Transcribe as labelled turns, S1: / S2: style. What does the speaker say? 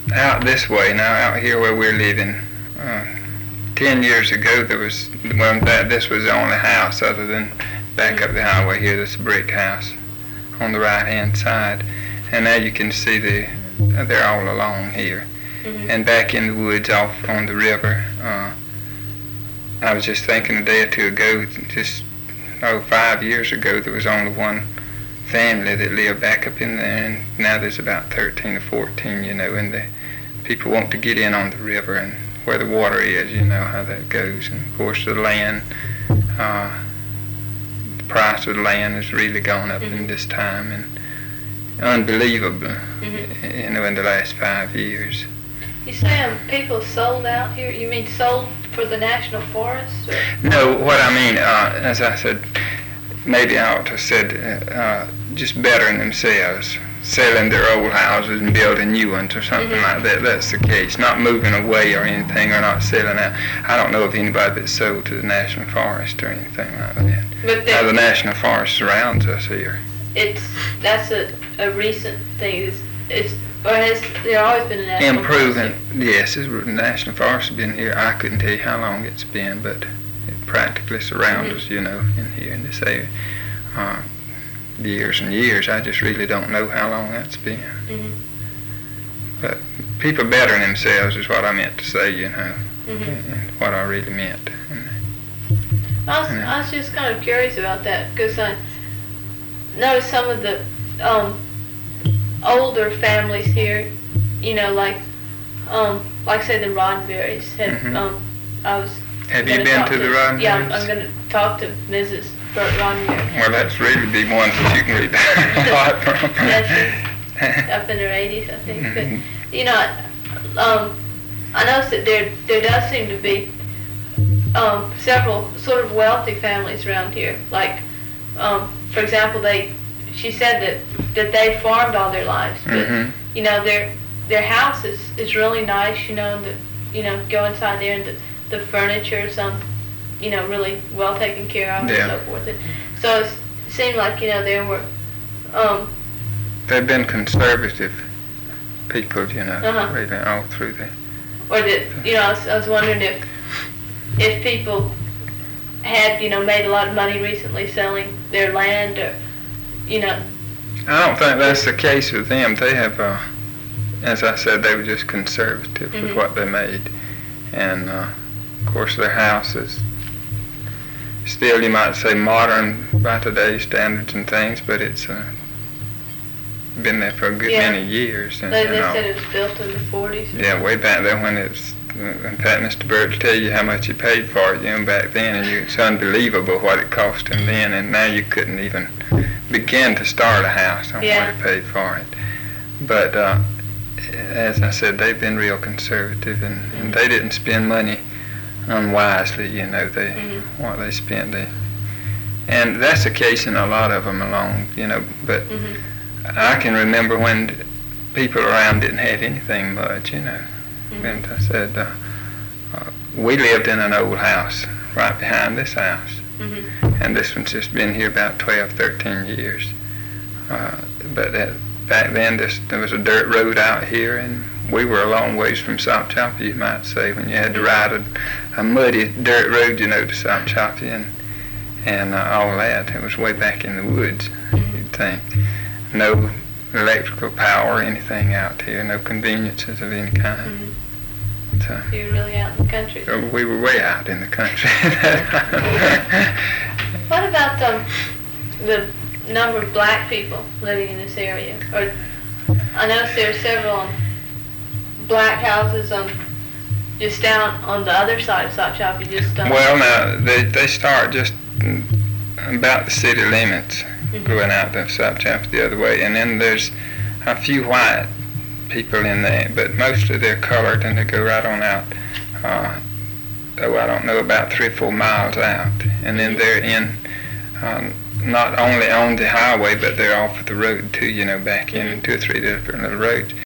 S1: out this way now, out here where we're living, 10 years ago this was the only house other than back up the highway here, this brick house on the right hand side. And now you can see they're all along here.
S2: Mm-hmm.
S1: And back in the woods off on the river, I was just thinking a day or two ago, 5 years ago, there was only one family that lived back up in there, and now there's about 13 or 14, and the people want to get in on the river and where the water is, how that goes. And of course the land, the price of the land has really gone up in this time, and unbelievable, in the last 5 years.
S2: You say people sold out here? You mean sold for the National Forest? Or?
S1: No, what I mean, as I said, maybe I ought to have said just bettering themselves, selling their old houses and building new ones or something like that. That's the case. Not moving away or anything, or not selling out. I don't know of anybody that's sold to the National Forest or anything like that.
S2: But
S1: the National Forest surrounds us here.
S2: That's a recent thing. Or has there always been a National
S1: Improving,
S2: Forest?
S1: yes. The National Forest has been here. I couldn't tell you how long it's been, but it practically surrounds us, in here in this area. Years and years. I just really don't know how long that's been. But people bettering themselves is what I meant to say, and what I really meant.
S2: I was just kind of curious about that, because I noticed some of the older families here, like say the Roddenberrys had.
S1: Have you been to the Roddenberrys?
S2: Yeah, I'm going to talk to Mrs. Roddenberry.
S1: Well, that's really the ones that you can read a lot from.
S2: Yeah, she's up in her 80s, I think. But I noticed that there does seem to be several sort of wealthy families around here. Like, for example, she said that they farmed all their lives, but their house is really nice. Go inside there, and the furniture is really well taken care of and so forth. So it seemed like they were.
S1: They've been conservative people, really all through there.
S2: Or that I was wondering if people had made a lot of money recently selling their land, or
S1: I don't think that's the case with them. They have, as I said, they were just conservative with what they made, and of course their house is still, you might say, modern by today's standards and things, but it's been there for a good many years. And,
S2: they said it was built in the 40s.
S1: Yeah, way back there when it's. In fact, Mr. Birch tell you how much he paid for it, back then, and it's unbelievable what it cost him then, and now you couldn't even begin to start a house on what he paid for it. But as I said, they've been real conservative, and they didn't spend money unwisely, what they spent. And that's the case in a lot of them along, but I can remember when people around didn't have anything much, And I said, we lived in an old house right behind this house, and this one's just been here about 12, 13 years. But back then there was a dirt road out here, and we were a long ways from Sopchoppy, you might say, when you had to ride a muddy dirt road, to Sopchoppy and all that. It was way back in the woods, you'd think. No electrical power or anything out here, no conveniences of any kind. So
S2: you were really out in the country?
S1: We were way out in the country.
S2: What about the number of black people living in this area? Or I noticed there are several black houses just down on the other side of Sopchoppy.
S1: Well, now they start just about the city limits, going out to Sopchoppy the other way, and then there's a few white people in there, but mostly they're colored, and they go right on out. I don't know, about 3 or 4 miles out, and then they're in not only on the highway, but they're off the road too. Back in 2 or 3 different little roads.